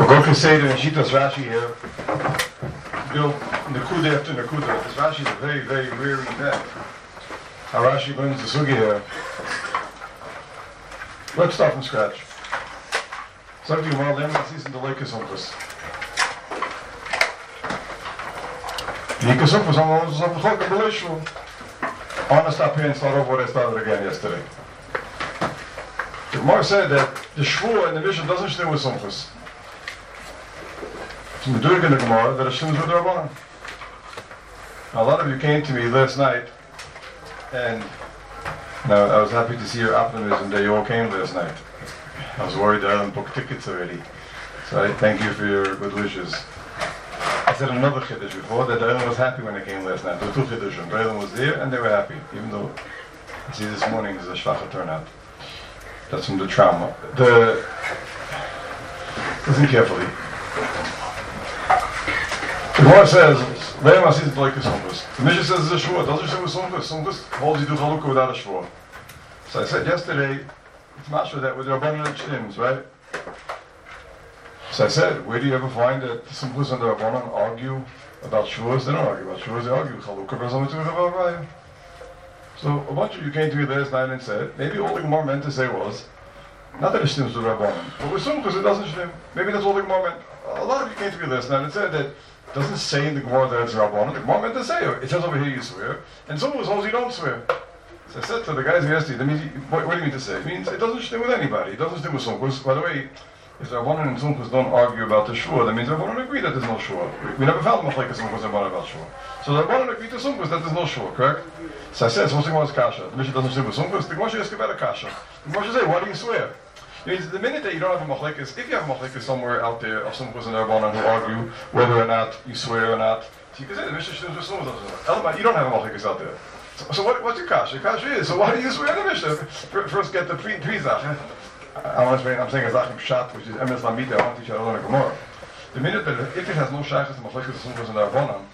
Gorka Seder and Shitas Rashi here build Nakuda after Nakuda. This Rashi is a very, very rare event. How Rashi learns the Sugi here. Let's start from scratch. Sagt die Gemara, lernen wir dies in der Leukes Umpus. Die Kesumpus haben wir uns auf the Chok Belishu. I want to stop here and start over what I started again yesterday. The Gemara said that the Shvua in the Mishnah doesn't stem with Sumpus. It's in the Durg in the Gemara that it stems with the Rabbanan. Now, a lot of you came to me last night, and now I was happy to see your optimism that you all came last night. I was worried that I hadn't booked tickets already. So I thank you for your good wishes. I said another Chiddush before, that Eileen was happy when they came last night. There were two Chiddushim. Eileen was there and they were happy, even though, you see, this morning is a Shvacha turnout. That's from the trauma. Listen carefully. The Gemara says, Le'em Asis B'Leikus Sumpus. The Mishnah says it's a Shvua. Doesn't say with Sumpus. Sumpus holds you do Chalukah without a Shvua. So I said yesterday, it's mashma that with Rabbanan and Shlims, right? So I said, where do you ever find that the Sumpus and the Rabbanan argue about Shvuas? They don't argue about Shvuas, they argue Chalukah versus Mitzvah. So a bunch of you came to me last night and said, maybe all the Gemara meant to say was, not that it stems with Rabbanan, but with Sumpus it doesn't stem. Maybe that's all the Gemara meant. A lot of you came to me last night and said that it doesn't say in the Gemara that it's Rabbanan. The Gemara meant to say it. It says over here you swear, and Sumpus holds you don't swear. So I said to the guys yesterday, what do you mean to say? It means it doesn't stem with anybody. It doesn't stem with Sumpus. By the way, if the Rabbanan and Sumpus don't argue about the Shua, that means the Rabbanan agree that there's no Shua. We never found Machlekes Sumpus and Rabbanan about Shua. So the Rabbanan agree to Sumpus that there's no Shua, correct? So I said, so what's the Gemara's Kasha? The Mishnah doesn't stem with Sumpus. The Gemara should ask about a Kasha. The Gemara should say, why do you swear? It means the minute that you don't have a Machlekes, if you have a Machlekes somewhere out there of Sumpus and Rabbanan who argue whether or not you swear or not, so you can say the Mishnah stems with Sumpus. You don't have a Machlekes out there. So what's your kasha? Your kasha is, so why do you swear in the Mishnah? First get the pre-zach. I'm saying a zachim shat, which is emes lamita, I want to teach you how to learn a Gemara. The minute that if it has no shaykhs and machlekes Sumpus and Rabbanan,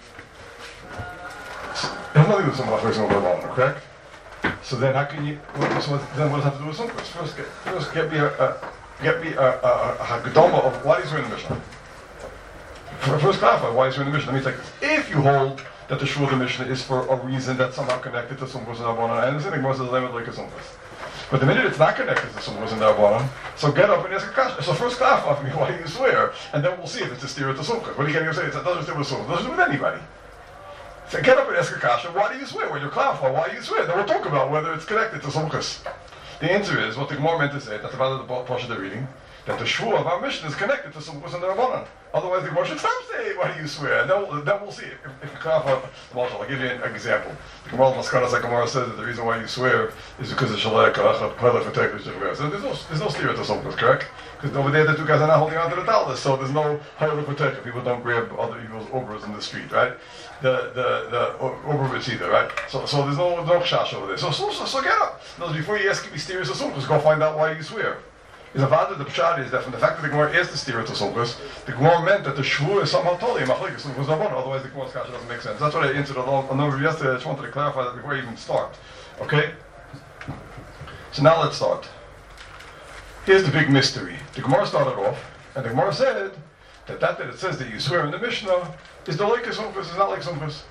it has nothing to do with some machlekes and Rabbanan, correct? So then how can you, then what does it have to do with Sumpus? First get me a hagdama of why he's in the Mishnah. First clarify why he's in the Mishnah. Let me take this. If you hold that the Shul of the Mishnah is for a reason that's somehow connected to Sumpus and Rabbanan, I understand the Gemara says lemon like a Sumpus. But the minute it's not connected to Sumpus and Rabbanan, so get up and ask a question. So first clarify for me why you swear, and then we'll see if it's a steer to Sumpus. What are you going to say? It doesn't steer with Sumpus. It doesn't do with anybody. So get up and ask a question. Why do you swear? When you clarify why you swear, then we'll talk about whether it's connected to Sumpus. The answer is what the Gemara meant to say. That's about the portion they're reading. That the Shua of our mission is connected to Sumpus and the Rabbanan. Otherwise, the Gemara should stop saying, why do you swear? And then we'll see. If you clarify the Marshal, I'll give you an example. The Gemara Maskanas Gemara says that the reason why you swear is because of Shalek, so there's no steer to Sumpus, correct? Because over there, the two guys are not holding on to the talus, so there's no Hayla Protector. People don't grab other people's obras in the street, right? The obra either, right? So there's no chash over there. So get up. Before you ask if you steer to Sumpus, go find out why you swear. Is about the pshat is that from the fact that the Gemara is the steer to Sumpus, the Gemara meant that the Shvu is somehow totally machlekes Sumpus Rabbanan. Otherwise, the Gemara's kasha doesn't make sense. That's what I answered a number of yesterday. I just wanted to clarify that before I even start. Okay. So now let's start. Here's the big mystery. The Gemara started off, and the Gemara said that it says that you swear in the Mishnah is the Leukes Sumpus. It's not like Sumpus.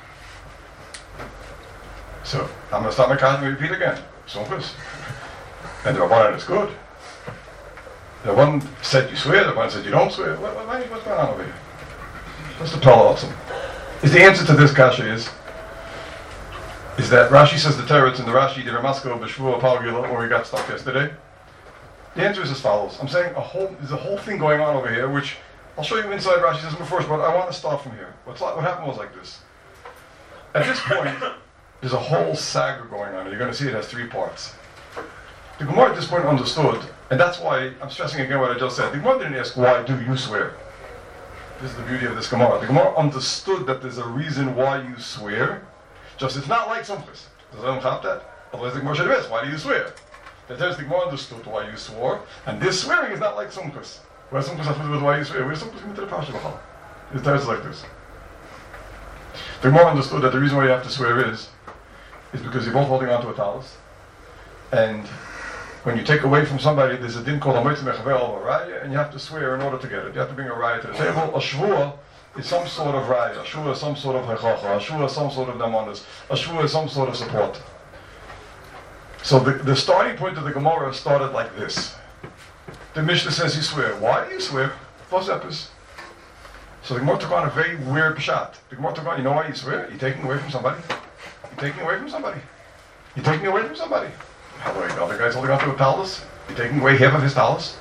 So I'm going to start my kasha and repeat again. Sumpus, and the Rabbanan is good. The one said you swear, the one said you don't swear. What's going on over here? What's the problem? Is the answer to this kasha is that Rashi says the teretz in the Rashi, the Ramasko, B'Shvua, Palgila, where we got stuck yesterday? The answer is as follows. I'm saying there's a whole thing going on over here, which I'll show you inside Rashi says first, but I want to start from here. What happened was like this. At this point, there's a whole saga going on. You're going to see it has three parts. The Gemara at this point understood, and that's why I'm stressing again what I just said. The Gemara didn't ask, why do you swear? This is the beauty of this Gemara. The Gemara understood that there's a reason why you swear, just it's not like Sumpus. Does anyone have that? Otherwise the Gemara should have asked, why do you swear? That there's the Gemara understood why you swore, and this swearing is not like Sumpus. Where Sumpus has to do with why you swear. Where's Sumpus into the Pasha B'chal? It's like this. The Gemara understood that the reason why you have to swear is because you're both holding on to a talus, and When you take away from somebody, there's a din called a mitzvah mechavel of a raya, and you have to swear in order to get it. You have to bring a raya to the table. A shvua is some sort of raya. A shvua is some sort of hechacha. A shvua is some sort of namanis. A shvua is some sort of support. So the starting point of the Gemara started like this. The Mishnah says you swear. Why do you swear? Vosepis. So the Gemara took on a very weird pshat. The Gemara took on, you know why you swear? You're taking away from somebody. You're taking away from somebody. You're taking away from somebody. How do the other guy's holding on to a talus? You're taking away half of his talus.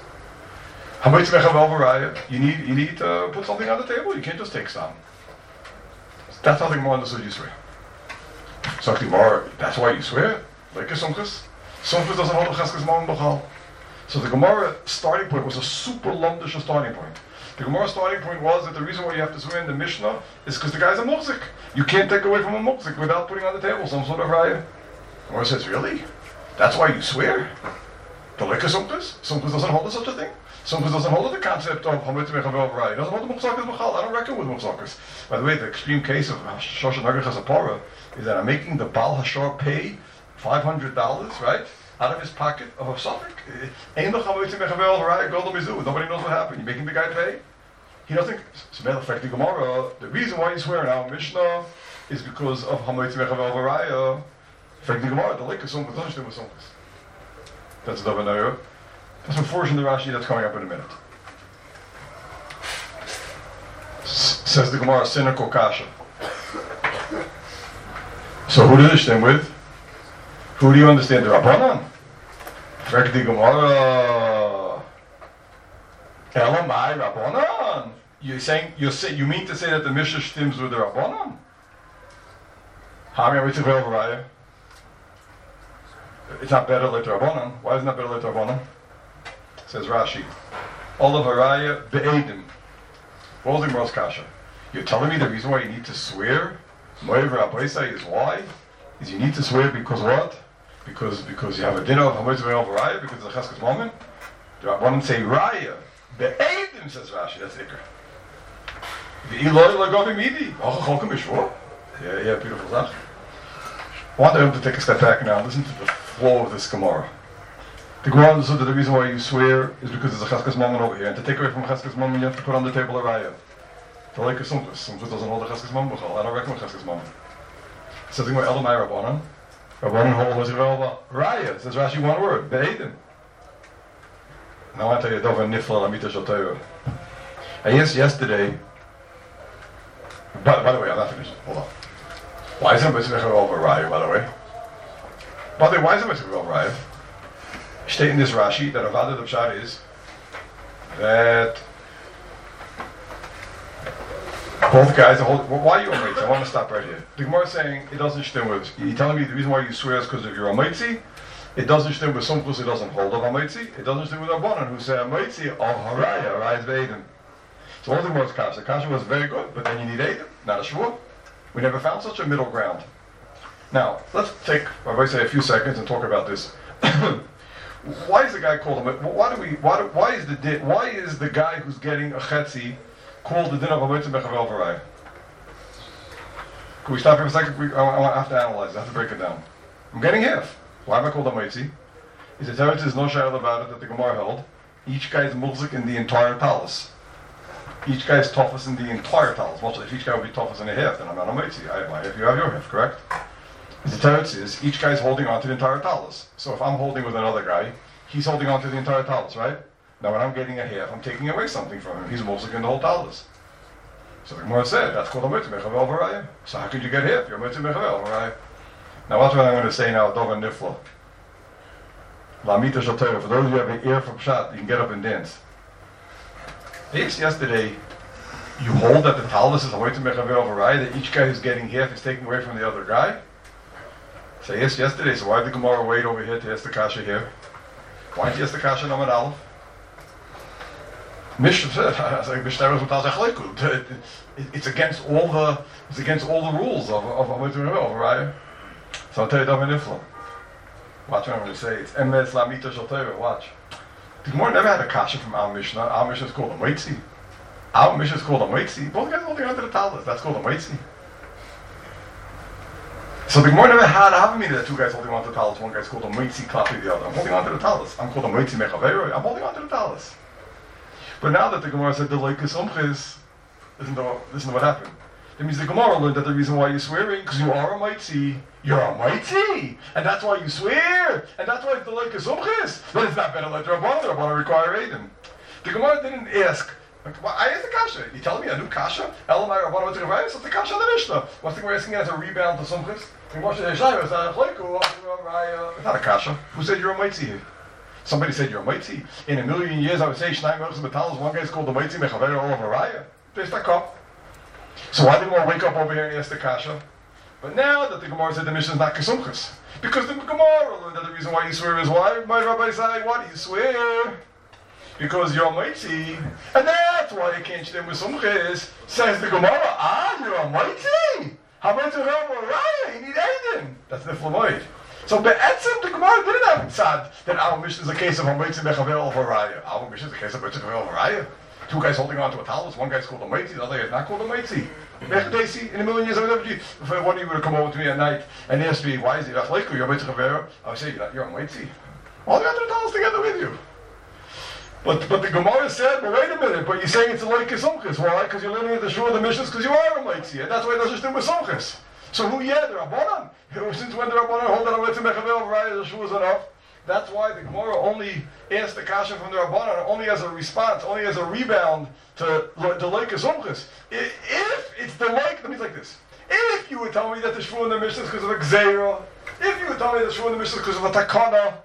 You need to put something on the table. You can't just take some. That's how the Gemara understood you swear. So the Gemara, that's why you swear? Like a sumchus. Sumchus doesn't hold a cheskes mom b'chal. So the Gemara starting point was a super lumdish starting point. The Gemara starting point was that the reason why you have to swear in the Mishnah is because the guy's a muhzik. You can't take away from a muhzik without putting on the table some sort of raya. The Gemara says, really? That's why you swear? The Lekha Sumchus? Sumchus doesn't hold such a thing. Sumchus doesn't hold the concept of Hametz Mechavel Raya. It doesn't hold the muhzakas b'chal. I don't reckon with muhzakas. By the way, the extreme case of Shoshan Nagach Hasapara is that I'm making the Baal Hashar pay $500, right? Out of his pocket of a suffix. Nobody knows what happened. You're making the guy pay. He doesn't. So, matter of fact, the Gemara, the reason why you swear in our Mishnah is because of Hametz Mechavel Raya. In fact, the Gemara, the Lekha Sumchus doesn't do with Sumchus. That's a double naya. That's a portion of the Rashi that's coming up in a minute. Says the Gemara, cynical kasha. So who do you stand with? Who do you understand the Rabbanan? Fact the Gemara. Elamai Rabbanan. You mean to say that the Mishnah stems with the Rabbanan? Hami Amitzav Raya. It's not better like the Rabbanan. Why is it not better like the Rabbanan? Says Rashi. Olav Haraya be'edim. What was the Gemara's kasha? You're telling me the reason why you need to swear? Moev Rabbeisai is why? Is you need to swear because what? Because you have a dinner of Hametz Mechavel Raya because of the Cheskes moment? The Rabbanan say Raya. Be'edim, says Rashi. That's Iker. Ve'iloi lagovi midi. Oh, chokum b'shvur. Yeah, beautiful stuff. I want them to take a step back now and listen to the flow of this Gemara. The Gemara understood that the reason why you swear is because there's a Cheskes moment over here. And to take away from a Cheskes moment, you have to put on the table a Raya. The Lekha Sumchus. Sumchus doesn't hold a Cheskes moment b'chal. I don't reckon a Cheskes moment. So the Gemara, Elamai Rabbanan. Rabbanan hold a Raya. Says Rashi one word. Be'edim. Now I want to tell you Dova Nifla Lamita Shal. I asked yesterday. By the way, I'm not finished. Hold on. Why is it Mitzvah over Raya, by the way? By the way, why is it Mitzvah over Raya? State in this Rashi that Avada the Pshat is that both guys are holding. Why are you Omeitzi? I want to stop right here. The Gemara is saying it doesn't stem with. You're telling me the reason why you swear is because of your Omeitzi? It doesn't stem with Sumchus, it doesn't hold of Omeitzi. It doesn't stem with Rabbanan who say Omeitzi of Haraya, Haraya is Ve'edim. So all the Gemara's kasha. The kasha was very good, but then you need Edim, not a Shvur. We never found such a middle ground. Now, let's take, I say, a few seconds and talk about this. Why is the guy called him? Why is the guy who's getting a chetzi called the din of Hametz Mechavel Raya? Can we stop here for a second? I have to analyze it. I have to break it down. I'm getting half. Why am I called a Hametzi? Is the Teretz is no shayla about it that the Gemara held. Each guy's muzik in the entire talus. Each guy's toughest in the entire talus. Well, if each guy would be toughest in a half, then I'm not a Hametzi. I have my half, you have your half, correct? The Teretz is each guy's holding on to the entire talus. So if I'm holding with another guy, he's holding on to the entire talus, right? Now when I'm getting a half, I'm taking away something from him. He's muzik in the whole talus. So the Gemara said, that's called a Hametz Mechavel Raya. So how could you get half? You're Hametz Mechavel Raya. Now watch what I'm going to say now, Dova Nifla. Lamita Shal Torah. For those of you who have an ear for Pshat, you can get up and dance. Yesterday, you hold that the talus is Hametz Mechavel Raya, that each guy who's getting half is taking away from the other guy. So yes, yesterday, so why did the Gemara wait over here to ask the kasha here? Why didn't you ask the kasha Namad Aleph? It's against all the rules of Hametz Mechavel Raya. So I'll tell you Dova Nifla. Watch what I'm going to say. It's Emes Lamita Shal Torah. Watch. The Gemara never had a kasha from our Mishnah. Our Mishnah is called a Moitzi. Our Mishnah is called a Moitzi. Both guys holding onto the talus. That's called a Moitzi. So the Gemara never had a meaning that two guys holding on to the talis. One guy's called a Moitzi Klapi the other. I'm holding on to the talis. I'm called a Moitzi Mechavero. I'm holding on to the talis. But now that the Gemara said the Loikus Umchis, listen to what happened. That means the Gemara learned that the reason why you're swearing, because you are a Moitzi, you're a Moitzi, and that's why you swear, and that's why it's the Loikus Umchis. But it's not better like the Rabbanan require Aiden. The Gemara didn't ask. Well, I asked the kasha. You telling me a new kasha? Elamai Rabbanan went to Gavayis. What's the kasha on the Mishnah? What's the Gemara asking as a rebound to Sumchis? It's not a kasha. Who said you're a Moitzi here? Somebody said you're a Moitzi. In a million years, I would say Shnai Melchus Metalis. One guy's called the Moitzi Mechaver all over Raya. There's the cup. So why didn't we wake up over here and ask the kasha? But now that the Gemara said the Mishnah is not Kesumchis, because the Gemara learned that the reason why you swear is why my rabbi saying, why do you swear? Because you're a Moitzi, and that's why you can't shtem with Sumchis. Says the Gemara, you're a Moitzi. How about you have a Raya? You need Aiden. That's the Flamoid. So Be'etzim, the Gemara didn't have inside that our Mishnah is a case of a Moitzi Mechaver over Raya. Our Mishnah is a case of Moitzi Mechaver over Raya. Two guys holding on to a talus, one guy's called a Moitzi, the other guy's not called a Moitzi. In a million years, I would never, if one of you were to come over to me at night and ask me, why is it like you're a Moitzi Mechaver? I would say, you're a Moitzi. All you have to talus together with you. But the Gemara said, well, wait a minute, but you're saying it's a Loikis Sumchis. Why? Because you're learning at the Shur of the Mishnahs because you are a Moitzi, and that's why it doesn't stick with Sumchis. So who, the Rabbanan? Since when the Rabbanan hold that a Moitzi Mechaver over Raya, the Shur is enough. That's why the Gemara only asked the kasha from the Rabbanan, only as a response, only as a rebound to the Loikis Sumchis. If it's the let me say like this. If you would tell me that the Shur in the Mishnah is because of a Gzeira, if you would tell me that the Shur in the Mishnah is because of a Takana,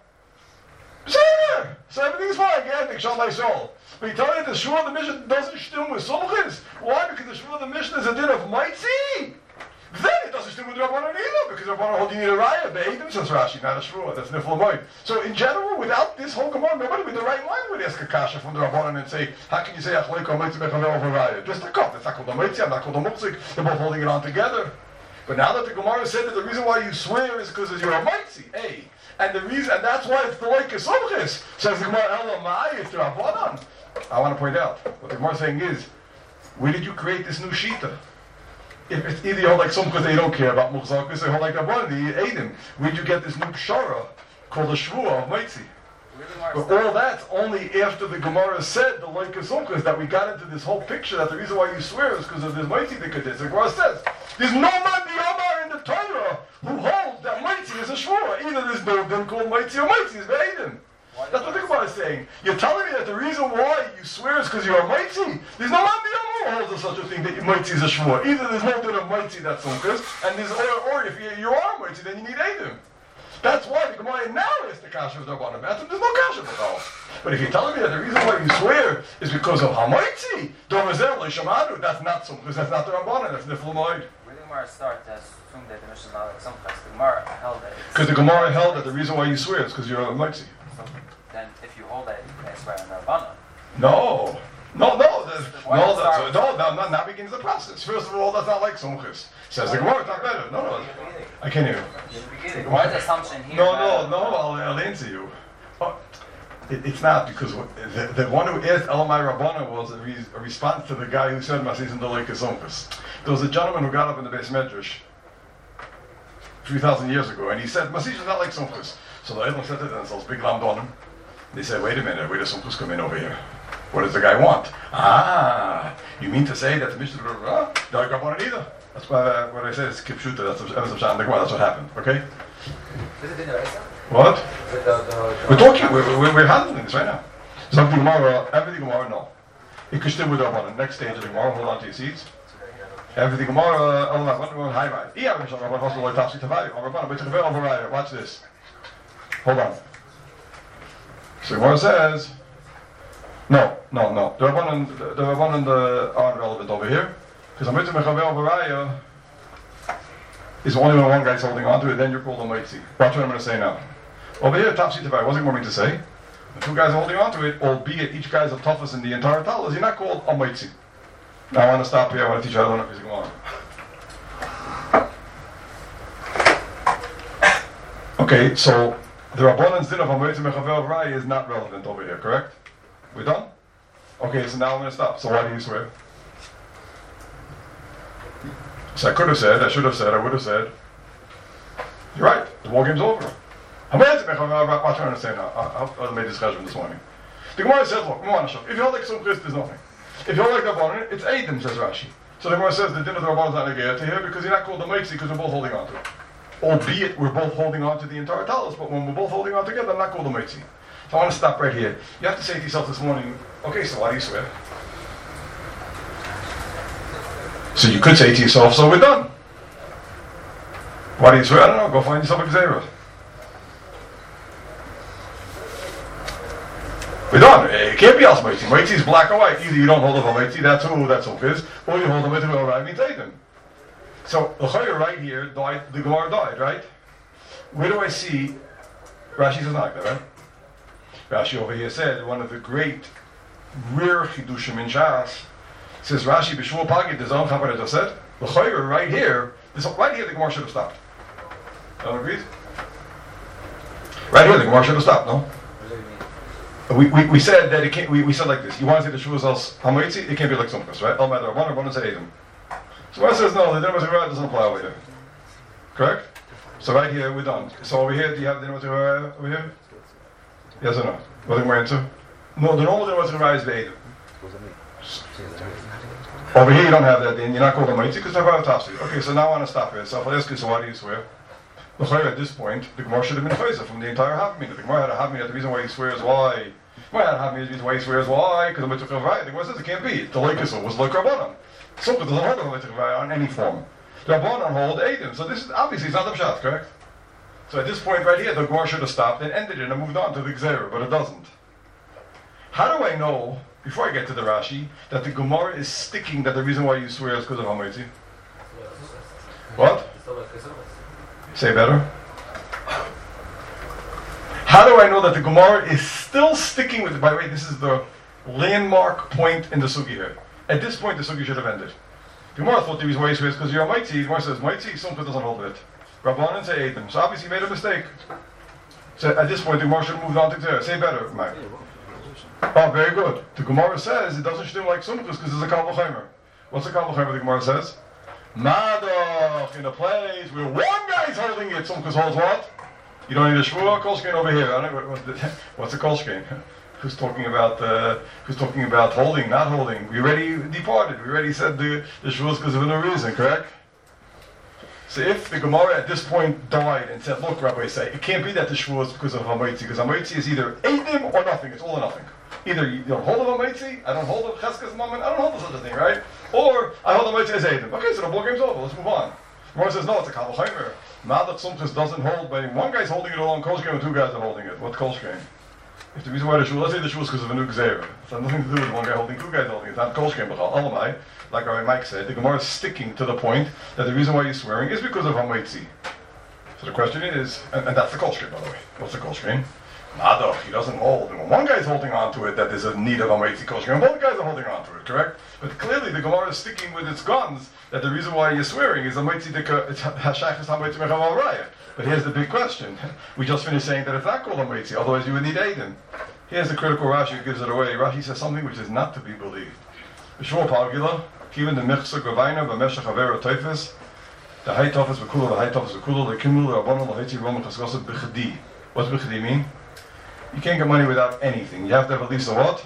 so everything's fine, I shall my soul. But you tell me that the Shur of the Mishnah doesn't stem with Sumchis. Why? Because the Shur of the Mishnah is a din of Moitzi. Then it doesn't stem with Rabbanan either, because Rabbanan hold you need a Raya, Be'edim, says Rashi, not a Shur. That's Nifl Moed. So in general, without this whole Gemara, nobody with the right mind would ask a kasha from the Rabbanan and say, how can you say Achleiko Moitzi Mechaver over Raya? Just a cup. That's not called a Moitzi, I'm not called a Mukzik. They're both holding it on together. But now that the Gemara said that the reason why you swear is because you're a Moitzi, and the reason, and that's why it's the Loikis Sumchis. Says the Gemara, Elamai, it's the Rabbanan. I want to point out, what the Gemara is saying is, where did you create this new Shita? If it's either you hold like Sumchis, they don't care about Muchzakus, they hold like Rabbanan, they Eidim. Where did you get this new Pshara called the Shvua of Moitzi? But all that's only after the Gemara said the Loikis Sumchis that we got into this whole picture that the reason why you swear is because of this Moitzi Dikadis. The Gemara says, there's no man b'yamar in the Torah who holds that Moitzi is a Shvua. Either there's no din called Moitzi or Moitzi is Ve'edim. That's what the Gemara is saying. You're telling me that the reason why you swear is because you're a Moitzi. There's no man b'yamar who holds such a thing that Moitzi is a Shvua. Either there's no din of Moitzi that's Sumchis, and there's, or if you are a Moitzi, then you need Eidim. That's why the Gemara now is the kasha of the Rabbanan. There's no kasha at all. But if you're telling me that the reason why you swear is because of Hamoitzi, that's not Sumchis, that's not the Rabbanan, that's Nifl Moed. Where did the Gemara start to assume that the Mishnah is not like Sumchis? The Gemara held that because the Gemara held that the reason why you swear is because you're a Moitzi. So then if you hold that, you can swear on the Rabbanan. No, now begins the process. First of all, that's not like Sumchis. Says the Gemara, it's not better. No, I can't hear you. Why is the assumption here? No, I'll answer you. It's not, because the one who asked Elamai Rabbana was a response to the guy who said Masis and the Loikis Sumchis. There was a gentleman who got up in the Beis Medrash 3,000 years ago, and he said, Masis is not like Sumchis. So the Edom said to themselves, big lamb on him. They said, wait a minute, where does Sumchis come in over here? What does the guy want? You mean to say that the Mishnah don't want it either? That's why what I said is Kipshuta, that's what happened, okay? What? We're talking, we're handling this right now. Something tomorrow, everything tomorrow, no. It could still with Rabbanan. Next stage of tomorrow, hold on to your seats. Everything tomorrow, watch this. Hold on. So Gemara says, no. The Rabbanan aren't relevant over here. Because Amitzah Mechaver over Raya is only when one guy's holding on to it, then you're called a Moitzi. Watch what I'm going to say now. Over here, Tafsi Tavai, wasn't going to say. The two guys are holding on to it, albeit each guy's a toughest in the entire talis, you're not called a Moitzi. Now I want to stop here, I want to teach you how to learn a physical on. Okay, so the Rabbanan's din of Amitzah Mechaver over Raya is not relevant over here, correct? We done? Okay, so now I'm going to stop. So why do you swear? So I should have said, I would have said, You're right. The war game's over. I'm trying to understand now. I made this cheshbon this morning. The Gemara says, look, if you hold like some Christ, there's nothing. If you hold like Rabbanan, it's Eidim, says Rashi. So the Gemara says the din of the Rabbanan is not negated to here because you're not called the Meitzi because we're both holding on to it. Albeit we're both holding on to the entire talus, but when we're both holding on together, I'm not called the Meitzi. So I want to stop right here. You have to say to yourself this morning, okay, so why do you swear? So you could say to yourself, so we're done. Why do you swear? I don't know, go find yourself a Gzeira. We're done. It can't be else Meitzi. Meitzi is black and white. Either you don't hold of a Meitzi, that's who is, or you hold of it who arrive means Eidim. So the Chayr right here died, the Gemara died, right? Where do I see Rashi says not like that, right? Rashi over here said one of the great rare chidushim in Shas says Rashi b'shvul pagid the zon chaper just said the Chayr right here the Gemara should have stopped. Everyone agrees? Right here the Gemara should have stopped. No. We said that it can't. We said like this. You want to say the shuvas als hamoitzi? It can't be like something, right? El matter one said Edom. So one says no. The din doesn't apply over here. Correct? So right here we're done. So over here, do you have the din over here? Yes or no? What's the answer? No. The normal din is the Edom. Over here you don't have that din. You're not called a moitzi because they're about tafsi. Okay. So now I want to stop here. So if I ask you, so why do you swear? At this point, the Gemara should have been chayza from the entire Havmina. The Gemara had a Havmina. The reason why he swears why. The Gemara had a Havmina. The reason why he swears why because the Mitzvah Chavayah. The Gemara says it can't be. The Leikis was like Rabbanan. Sukkah doesn't hold the Mitzvah Chavayah on any form. The Rabbanan hold Eidim. So this is obviously it's not the Pshat, correct? So at this point right here, the Gemara should have stopped and ended it and moved on to the Gzeira, but it doesn't. How do I know before I get to the Rashi that the Gemara is sticking that the reason why you swear is because of Hamoitzi? What? Say better. How do I know that the Gemara is still sticking with it? By the way, this is the landmark point in the Sugi here. At this point, the Sugi should have ended. The Gemara thought the reason why he swears because you're a Maitzi. The Gemara says, Maitzi, Sumcha doesn't hold it. Rabbanan say Eidim. So obviously he made a mistake. So at this point, the Gemara should have moved on to Gzeira. Say better, Mike. Oh, very good. The Gemara says it doesn't stem like Sumchas because there's a Kal V'Chomer. What's a Kal V'Chomer the Gemara says? Madoch, in a place where one guy's holding it, Sumchas holds what? You don't need a Shvua Kolshkein over here. I don't know, what's a Kolshkein? Who's talking about holding, not holding? We already departed. We already said the Shvua is because of no reason, correct? So if the Gemara at this point died and said, look, Rabbi say, it can't be that the Shvua is because of Hamoitzi, because Hamoitzi is either Eidim or nothing. It's all or nothing. Either you don't hold of Hamoitzi, I don't hold of Cheskas Mammon, I don't hold of such a thing, right? Or I hold Hamoitzi as Eidim. Okay, so the ball game's over. Let's move on. The Gemara says, no, it's a Kal V'Chomer. Madach Sumchas doesn't hold, but one guy's holding it alone, Kolshkein, and two guys are holding it. What's Kolshkein? If the reason why the Shvua, let's say the Shvua is because of a new Gzeira. It's got nothing to do with one guy holding, two guys holding it. It's not Kolshkein, but Alamai. Like our Mike said, the Gemara is sticking to the point that the reason why you're swearing is because of Hamoitzi. So the question is, and that's the Kolshkein, by the way. What's the Kolshkein? Madoch, he doesn't hold. And when one guy's holding on to it, that there's a need of Hamoitzi Kolshkein, both guys are holding on to it, correct? But clearly the Gemara is sticking with its guns that the reason why you're swearing is Hamoitzi Dika, it's Hashachas Hamoitzi Mechaval Raya. But here's the big question. We just finished saying that it's not called Hamoitzi, otherwise you would need Eidim. Here's the critical Rashi who gives it away. Rashi says something which is not to be believed. B'shvul Pagila, Kiven the Michsa Gavaina, B'meshach Avera Teifes, the High Tofes V'Kula, the High Tofes V'Kula, the Kimul, the Rabbanon, the Haitzi Roman Chaskosat B'chadi. What's B'chadi mean? You can't get money without anything. You have to have at least a what?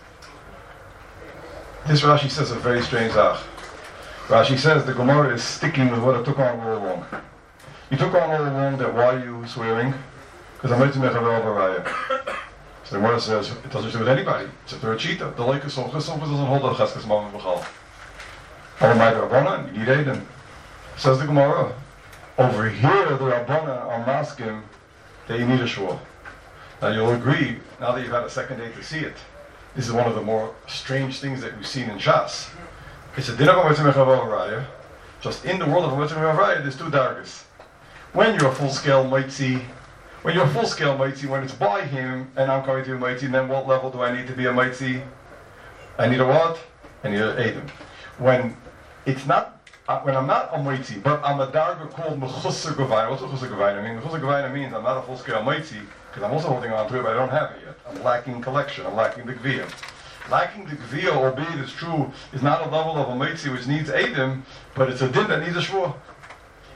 This Rashi says a very strange zach. Rashi says the Gemara is sticking with what it took on all along. You took on all along that why are you swearing? Because I'm ready to make a real baraya. So the Gemara says it doesn't do with anybody. It's a third cheetah. The like of Sumchas doesn't hold the Cheskas Mammon B'chal. Alamai the Rabbanan, you need Eidim. Says the Gemara. Over here the Rabbanan are masking that you need a Shua. Now you'll agree, now that you've had a second day to see it, this is one of the more strange things that we've seen in Shas. It's a din of Hamoitzi Mechaval Raya. Just in the world of Hamoitzi Mechaval Raya, there's two dargas. When you're a full-scale Maitzi, when it's by him, and I'm coming to a Maitzi, then what level do I need to be a Maitzi? I need a what? I need an Eidim. When I'm not a Maitzi, but I'm a darga called Mechusar Gavaina. What's Mechusar Gavaina mean? Mechusar Gavaina means I'm not a full-scale Maitzi, because I'm also holding on to it, but I don't have it yet. I'm lacking collection, I'm lacking the Gviyah. Lacking the Gviyah, albeit it's true, is not a level of a Maitzi which needs Eidim, but it's a din that needs a Shvua.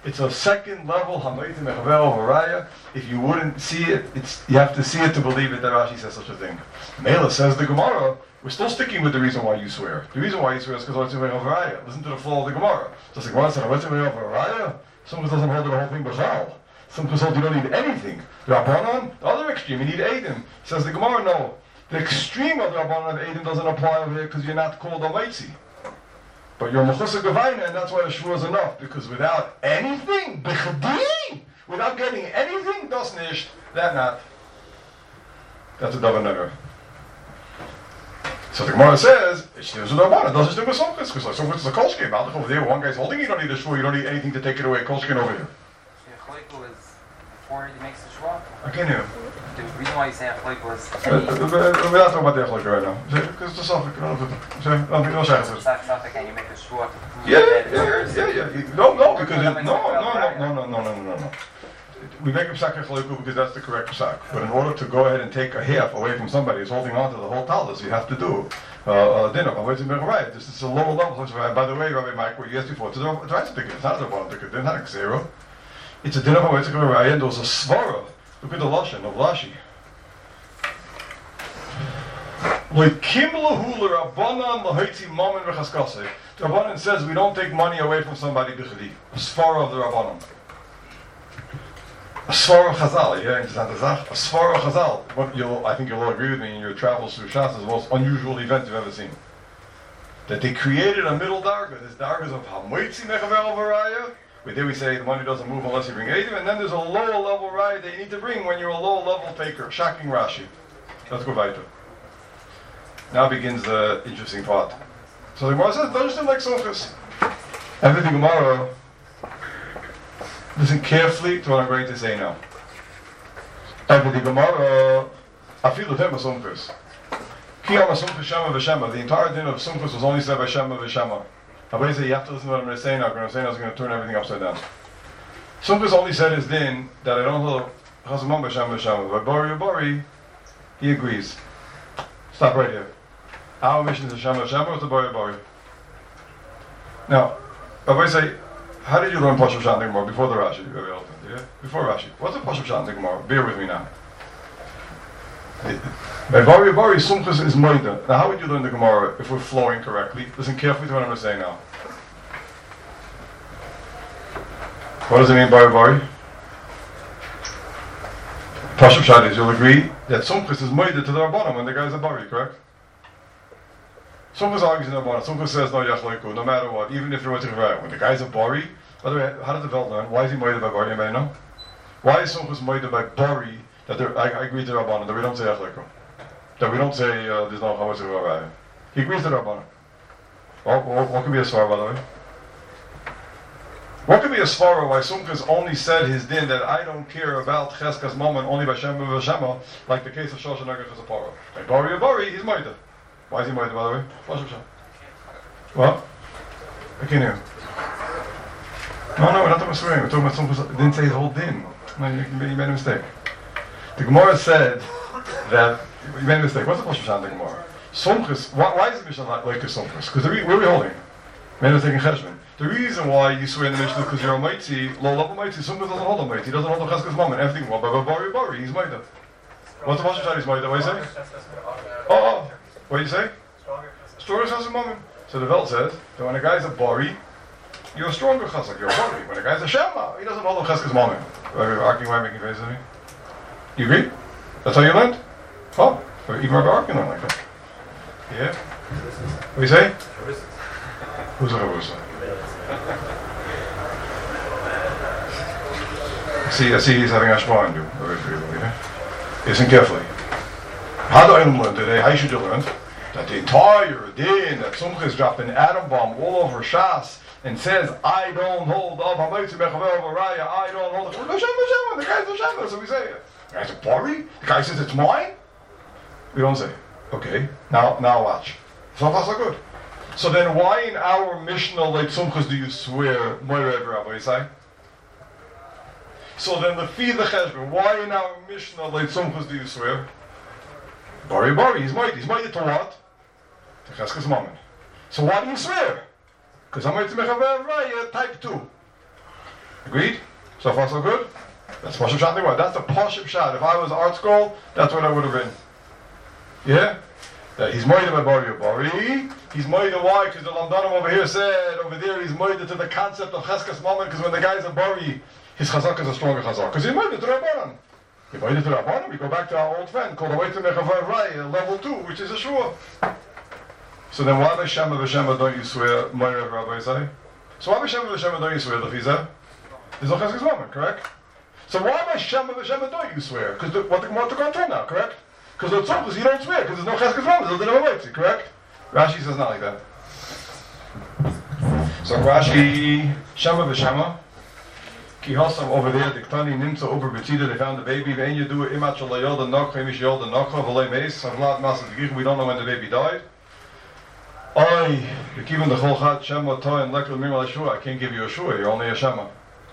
It's a second level Hamayit Mechavel Varaya. If you wouldn't see it, you have to see it to believe it that Rashi says such a thing. Mela says the Gemara, we're still sticking with the reason why you swear. The reason why you swear is because Hamayit Mechavel Varaya. Listen to the flow of the Gemara. Just like Gemara said, Hamayit Mechavel Varaya, some doesn't hold the whole thing B'chal. Some hold you don't need anything. The Rabbanon, the other extreme, you need Eidim. Says the Gemara, no. The extreme of the Rabbanon of Eidim doesn't apply over here because you're not called a Maitzi. But you're Mechusa Gavaina, and that's why the Shua is enough. Because without anything, B'chadi, without getting anything, das nicht, that not. That's a Davar Neger. So the Gemara says, it's the Rabbanon, doesn't do with Somchus. Because Somchus is a Kolshkin. Over there, one guy's holding, you don't need a Shua, you don't need anything to take it away. Kolshkin over here. Before he makes the shua. I can't hear. The reason why you say Achloik was... We're not talking about the Achloik right now. Because it's a suffix. No shaykhs. It's not suffix and you make the shua. Yeah. No, because... No. We make a psak Achloik because that's the correct psak. But in order to go ahead and take a half away from somebody who's holding on to the whole talus, you have to do dinner. This is a lower level. By the way, Rabbi Mike, what you asked before, it's a right ticket. It's not a bottom ticket. It's not a zero. It's a din of Hamayit Mechavel, and there's a svara. Look at the lashon of Rashi. Loikim lahu l'Rabbanan l'hoitzi mammon v'chaskasei. The Rabbanan says we don't take money away from somebody b'chadi. A svara of the Rabbanan. A svara of Chazal. Yeah, interessante Zach. A svara of Chazal. I think you'll all agree with me in your travels through Shas is the most unusual event you've ever seen. That they created a middle darga. This darga is of Hamayit Mechavel Varaya. There we say the money doesn't move unless you bring Eidim, and then there's a lower level ride that you need to bring when you're a lower level taker. Shocking Rashi. Let's go weiter. Now begins the interesting part. So the Gemara says, don't like Somchus. Everything Gemara, listen carefully to what I'm going to say now. Everything Gemara, Afilu Tema Somchus. Kiyama Somchus Shema V'Shema. The entire din of Somchus was only said by Shema V'Shema. I say you have to listen to what I'm going to say now, because I'm saying I was going to turn everything upside down. Somchus only said his din that I don't hold Chazamam B'Shem B'Shem. But Bari, he agrees. Stop right here. Our mission is Hashem Hashem or to Bari? Now, Rabbi say, how did you learn Pashup Shat Gemara before the Rashi? Yeah? Before Rashi. What's a Pashup Shat Gemara? Bear with me now. By Bari, Somchus is Moida. Now, how would you learn the Gemara if we're flowing correctly? Listen carefully to what I'm going to say now. What does it mean by Bari? Pashup Shat is, you'll agree that Somchus is Moida to the Rabbanon when the guy's a Bari, correct? Somchus argues in the Rabbanon. Somchus says, no, Yachloiku, no matter what, even if you're right. When the guy's a Bari, by the way, how did the Velt learn? Why is he Moida by Bari? Anybody know? Why is Somchus Moida by Bari? That I agree to Rabbanon, that we don't say Yachloiku. That we don't say there's no Chametz Raya. He agrees to Rabbanon. What could be a svara, by the way? What could be a svara why Somchus only said his din that I don't care about Cheskas Moment only by Shema V'Shema, like the case of Shoshan Nagar Chesapara. By Bari, he's Moida. Why is he Moida, by the way? What? I can't hear. No, we're not talking about swearing. We're talking about Somchus didn't say his whole din. No, you made a mistake. The Gemara said that you made a mistake. What's the Pashup Shat in the Gemara? Somchus. Why is the Mishnah like a Somchus? Because where are we holding? Made a mistake in Cheshvan. The reason why you swear in the Mishnah is because you're a Maitzi, low level Maitzi. Somchus doesn't hold a Maitzi. He doesn't hold a Cheskas Moment. Everything well, but Bari, he's Maida. What's the Pashup Shat? He's Maida. What do you say? Oh. What do you say? Stronger Cheskas Moment. So the Velt says that when a guy's a Bari, you're a stronger Cheskas. You're a Bari. When a guy's a Shema, he doesn't hold a Cheskas Moment. We're arguing why making faces at me. You agree? That's how you learned? Oh, even Rabbi Arkin learned like that. Yeah? What do you say? Who's a Chavusa? I see he's having Ashma on you. Listen carefully. How do I learn today? How should you learn? That the entire din that Somchus dropped an atom bomb all over Shas and says, I don't hold of Hamayit Mechavel Varaya, I don't hold of Hashem, the guy's Hashem, so we say it. The guy's a Bari? The guy says it's mine? We don't say. Okay, now watch. So far so good. So then why in our Mishnah like Somchus do you swear Moira Rabbi Yisai? So then the Fi the Cheshbon, why in our Mishnah like Somchus do you swear? Bari, he's mighty. He's mighty to what? To Cheskas Mammon. So why do you swear? Because Hamayit Mechavel Raya type 2. Agreed? So far so good? That's Pashup Shot in the Gemara. That's the Pashup Shot. If I was art school, that's what I would have written. Yeah? That he's moida by Bari Bari. He's moida why? Because the Lamdanim over here said, over there he's moida to the concept of Cheskas Moment, because when the guy's a Bari, his Chazak is a stronger Chazak. Because he's moida to Rabbanan. He's moida to Rabbanan. We go back to our old friend called Awaitim Mechavar Rai, level 2, which is a Shua. So then why by Shema v'Shema don't you swear, Moira Rabbi Isai? So why by Shema v'Shema don't you swear, Lefiza? There's no Cheskas Moment, correct? So why by Shema v'Shema don't you swear? Because what the Gemara took on now, correct? Because the tzolkus you don't swear, because there's no cheskas moment, there's no moitzi, correct? Rashi says not like that. So Rashi, Shema v'Shema, ki hosam over there, diktani nimtza over b'tzida, they found the baby, ve'en yedu imat shalayol the nokha, imish yol the nokha, v'lei meis, havlat masas v'gich, we don't know when the baby died. Oy, even the chol chat, Shema toy and lekal mirma l'shua, I can't give you a shua, you're only a Shema.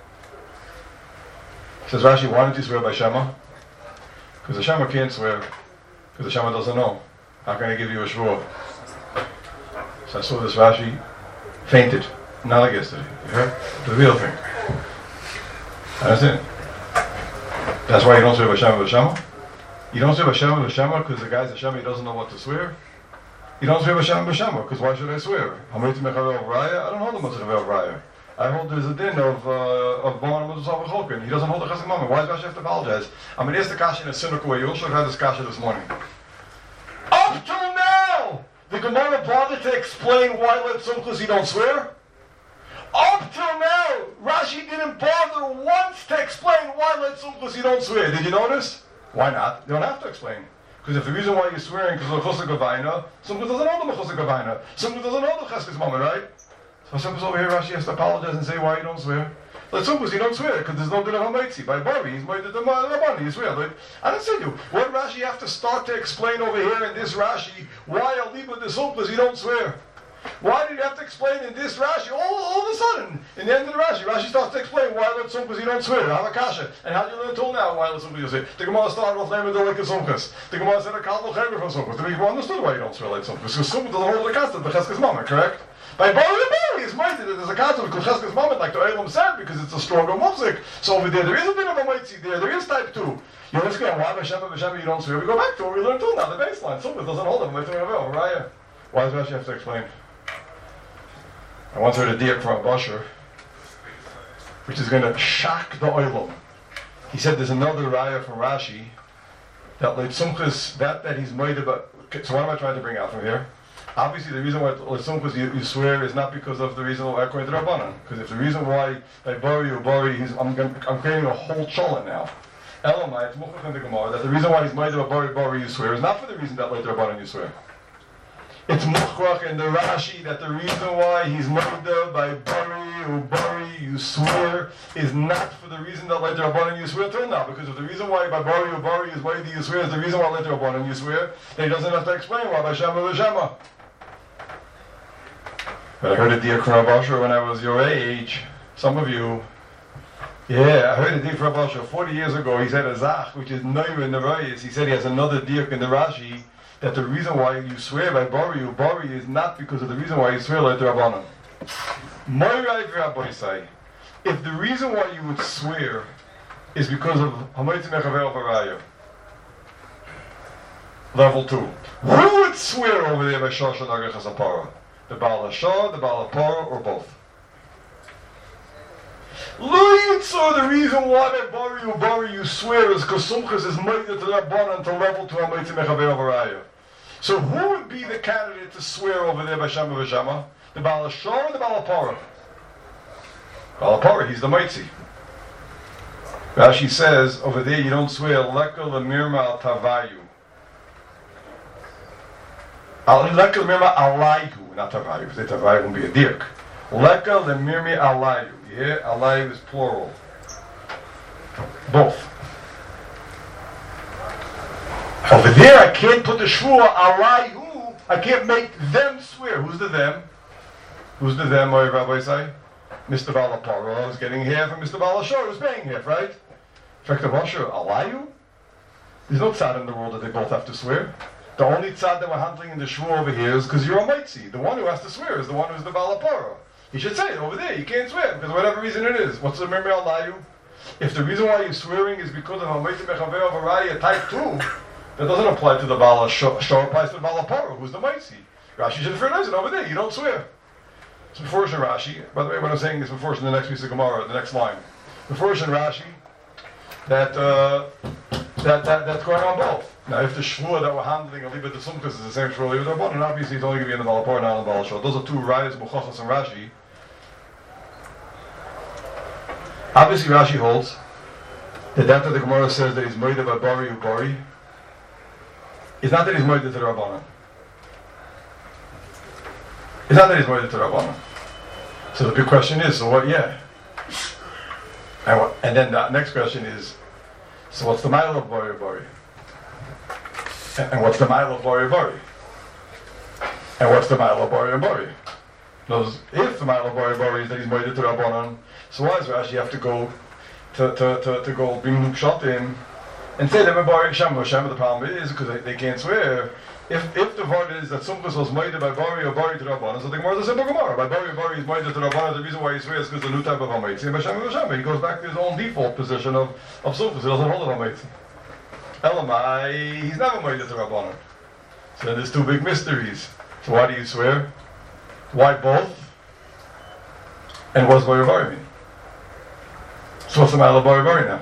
Says Rashi, why don't you swear by Shema? Because the Shema can't swear. Because the Shema doesn't know. How can I give you a shvur? So I saw this Rashi fainted. Not like yesterday. You heard? The real thing. Understand? That's why you don't swear by Shema. You don't swear by Shema because the guy's a Shema, he doesn't know what to swear. You don't swear by Shema because why should I swear? I don't hold the Mitzvah of Raya. I hold there's a din of Bohan Mitzvah Cholkin. He doesn't hold the Chesed Moment. Why does Rashi have to apologize? I'm going to ask the Kasha in a cynical way. You also had this Kasha this morning. Up till now, the Gemara bothered to explain why let Tzumchus you don't swear. Up till now, Rashi didn't bother once to explain why let Tzumchus you don't swear. Did you notice? Why not? You don't have to explain. Because if the reason why you're swearing because of the Chusar Gavaina, Tzumchus doesn't know the Chusar Gavaina. Tzumchus doesn't know the Cheskes Moment, right? So Tzumchus over here, Rashi has to apologize and say why you don't swear. Let Tzumchus you don't swear because there's no din of Hamaitzi. By Bari, he's made the Rabban, you swear. Like, I don't say you. What Rashi have to start to explain over here in this Rashi why Aliba the Tzumchus you don't swear? Why did you have to explain in this Rashi? All of a sudden, in the end of the Rashi starts to explain why let Tzumchus you don't swear. Havakasha. And how do you learn until now why let Tzumchus you don't swear? The Gemara started with Lema Delek Tzumchus. The Gemara said a Kalbo Chever from Tzumchus. The Gemara understood why you don't swear like Tzumchus. Because Tzumchus doesn't hold the concept of Cheskes Moment, correct? By Bari it's mighty that there's a concept of Cheskes Moment, like the Eilam said, because it's a stronger music. So over there is a bit of a mighty there is type 2. You understand why by Shema you don't swear? We go back to what we learned till now, the baseline. Tzumchus doesn't hold them. Why does Rashi have to explain? I once heard a diak from a Basher, which is going to shock the Eilam. He said there's another raya from Rashi that like Tzumchus, that he's made about. So what am I trying to bring out from here? Obviously, the reason why Tzumchus you swear is not because of the reason why according to Rabbanan. Because if the reason why by Bari, I'm creating a whole cholent now. Elamai, it's Muchach in the Gemara that the reason why he's made about Bari you swear is not for the reason that later Rabbanan you swear. It's Muchrach in the Rashi that the reason why he's murdered by Bari you swear is not for the reason that later Rabbanan you swear till now. Because if the reason why by Bari is why you swear is the reason why later Rabbanan you swear, then he doesn't have to explain why by Shema. But I heard a dear Krabasher when I was your age. Some of you. Yeah, I heard a dear Krabasher 40 years ago. He said a Zach, which is Noir in the Rayas. He said he has another dear in the Rashi that the reason why you swear by Bari is not because of the reason why you swear like the Rabbanan. If the reason why you would swear is because of Hamayt Mechaver Varaya, level 2, who would swear over there by Shosha Nagachas Apara? The Baal Hashah, the Baal Apara, or both? The reason why by Bari you swear is because Tzumchus is made to Rabbanan to level 2 Hamayt Mechaver Varaya. So who would be the candidate to swear over there by Shema v'Shema? The Baal Hashah or the Baal Apara? Baal Apara, he's the Maitzi. Rashi says over there you don't swear Leka L'mirma al Tavayu. Leka L'mirma Alayhu, not Tavayu. If they Tavayu, it won't be a dirk. Leka L'mirma Alayhu. Yeah, Alayhu is plural. Both. Over there, I can't put the shvua alayhu. I can't make them swear. Who's the them? Who's the them? What Rabbi say? Mr. Baal Apara is getting half, and Mr. Baal Hashor is paying half, right? In fact, the Basher alayhu. There's no tzad in the world that they both have to swear. The only tzad that we're handling in the shvua over here is because you're a maitzi. The one who has to swear is the one who's the Baal Apara. He should say, over there, you can't swear, because whatever reason it is. What's the Mirmi Alayu? If the reason why you're swearing is because of Hamaytim Mechaver of Araya type 2, that doesn't apply to the Bala Shor, applies to the Bala Paro, who's the Maisi. Rashi should have realized it over there, you don't swear. It's before in Rashi, by the way, what I'm saying is before in the next piece of Gemara, the next line. Before in Rashi, that's going on both. Now, if the shvua that we're handling a libet the sumkas is the same shvua libet rabbanon, and obviously it's only going to be in the balapor, not in the balashor. Those are two rayas, Buchachas and Rashi. Obviously, Rashi holds that after the Gemara says that he's moida by bari ubari, it's not that he's moida to the rabbanon. It's not that he's moida to the rabbanon. So the big question is, so what? Yeah. And then the next question is, so what's the mile of bari ubari? And what's the mile of bari bari? And what's the mile of bari bari? If the mile of bari bari is that he's moida to rabbanon, so why does Rashi have to go to go bring Nukshot in and say that we're bari Shem? The problem is because they can't swear. If the word is that Sumchus was moida by bari or bari to rabbanon, so the Gemara is a simple Gemara. By bari or bari is moida to rabbanon. The reason why he swears is because the new type of hametzi. He goes back to his own default position of Sumchus. He doesn't hold it hametzi. Elamai, he's never moida to rabbanon. So then there's two big mysteries. So why do you swear? Why both? And what does bari bari mean? So what's the matter of bari bari now?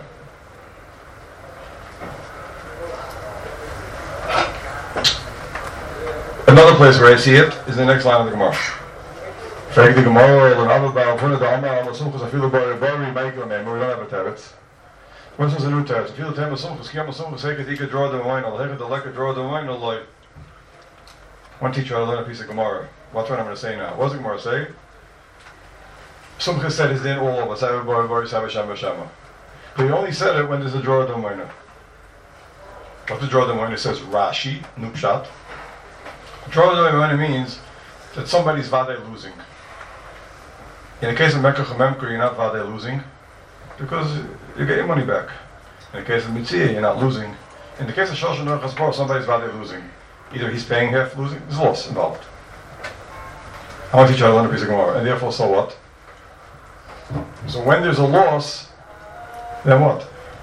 Another place where I see it is the next line of the Gemara. Frag the Gemara, and Abba Ba'al the Amma, and Sumchus, I feel the bari bari, make a name, we don't have a teretz. What's a new teretz? I feel the Tema Sumchus, Kiyama Sumchus, Heket, Ika, draw the wine, I'll Heket, the Leka, draw the wine, I'll like. One teacher, I learned a piece of Gemara. Watch what I'm going to say now. What does the Gemara say? Sumchus said his name all over, Sabah bari bari, Sabah Shama Shama. But he only said it when there's a draw the wine. What's the draw the wine? It says Rashi, Nukshot. Draw the wine means that somebody's vade losing. In the case of Mekach and Memker, you're not vade losing because you get your money back. In the case of Mitzvah, you're not losing. In the case of Shoshan or Chazbor, somebody's vade losing. Either he's paying half, losing, there's loss involved. I want to teach you how to learn a piece of Gemara, and therefore, so what? So when there's a loss, then what?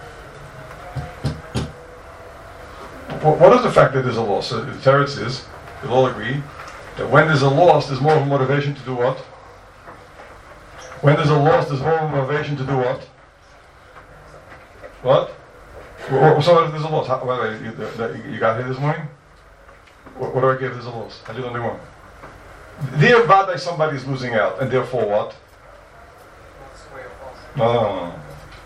What is the fact that there's a loss? The teretz is, we'll all agree, that when there's a loss, there's more of a motivation to do what? When there's a loss, there's more of a motivation to do what? What? So if there's a loss, you got here this morning? What do I give as a loss? I did only one. There, Vadai, somebody's losing out, and therefore what? No.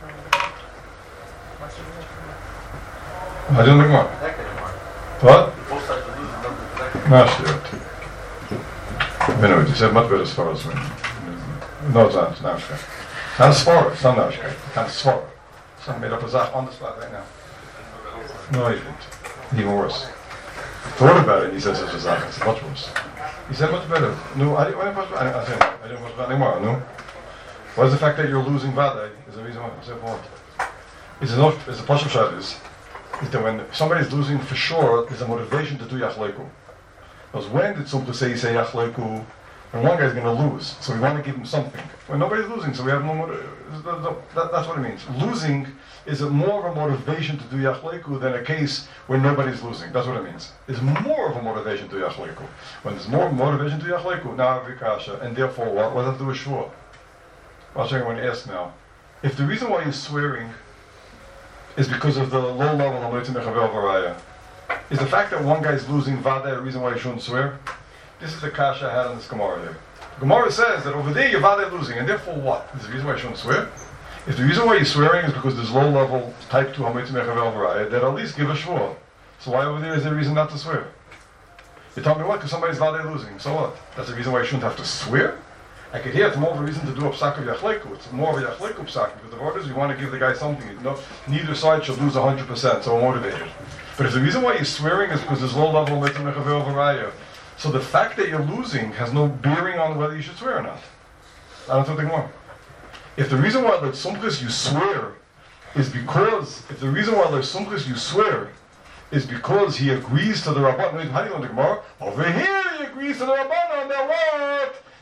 I didn't look What? No, shit. You said much better as far as me. No, it's not. Not a sport. It's not a sport. Someone made up a zach on the spot right now. No, he didn't. Even worse. Thought about it, he says it's a zach. It's much worse. He said much better. No, I didn't watch about anymore. No. What is the fact that you're losing Vadai? Is the reason why I said what? It's a Pashup Shad is that when somebody's losing for sure, there's a motivation to do Yachleiku. Because when did Sumchus say Yachleiku? When one guy's going to lose, so we want to give him something. When nobody's losing, so we have no that's what it means. Losing is more of a motivation to do Yachleiku than a case where nobody's losing. That's what it means. It's more of a motivation to do Yachleiku. When there's more motivation to do Yachleiku, now Avikasha, and therefore what? What does that do with Shua? I'll show you when you ask now. If the reason why you're swearing is because of the low level of Moitzim Mechavel Varaya, is the fact that one guy's losing Vada a reason why you shouldn't swear? This is the kasha I had on this Gemara here. Gemara says that over there you're Vada losing, and therefore what? Is the reason why you shouldn't swear? If the reason why you're swearing is because there's low level type 2 Moitzim Mechavel Varaya, then at least give a shvur. So why over there is there a reason not to swear? You tell me what? Because somebody's Vada losing. So what? That's the reason why you shouldn't have to swear? I could hear it's more of a reason to do a psak of Yachleiku. It's more of a Yachleiku psak, because the word is we want to give the guy something. Neither side should lose 100%, so we're motivated. But if the reason why you're swearing is because there's low level Mitzvah Mechavel Varaya, so the fact that you're losing has no bearing on whether you should swear or not. I don't think more. If the reason why there's Sumchus you swear is because, if the reason why there's Sumchus you swear is because he agrees to the Rabban, how do you learn the Gemara? Over here he agrees to the Rabban, and then what?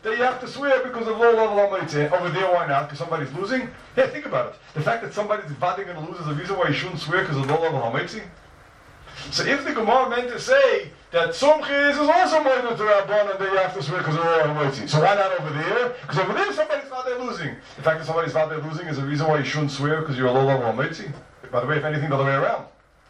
that you have to swear because of low level hamaitzi. Over there, why not? Because somebody's losing? Yeah, think about it. The fact that somebody's vading and loses is the reason why you shouldn't swear because of low level hamaitzi. So if the Gemara meant to say that Sumchis is also moided to Rabbanan, then you have to swear because of low level hamaitzi. So why not over there? Because over there somebody's vading losing. The fact that somebody's vading losing is the reason why you shouldn't swear because you're a low level hamaitzi. By the way, if anything, the other way around.